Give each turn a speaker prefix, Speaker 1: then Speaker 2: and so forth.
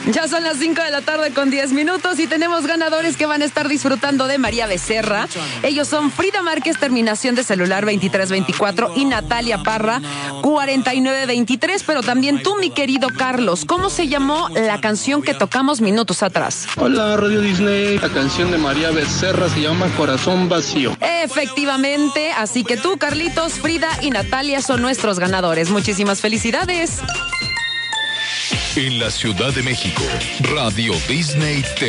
Speaker 1: Ya son las 5 de la tarde con 10 minutos y tenemos ganadores que van a estar disfrutando de María Becerra. Ellos son Frida Márquez, terminación de celular 2324, y Natalia Parra, 4923. Pero también tú, mi querido Carlos, ¿cómo se llamó la canción que tocamos minutos atrás?
Speaker 2: Hola, Radio Disney. La canción de María Becerra se llama Corazón Vacío.
Speaker 1: Efectivamente, así que tú, Carlitos, Frida y Natalia son nuestros ganadores. Muchísimas felicidades.
Speaker 3: En la Ciudad de México, Radio Disney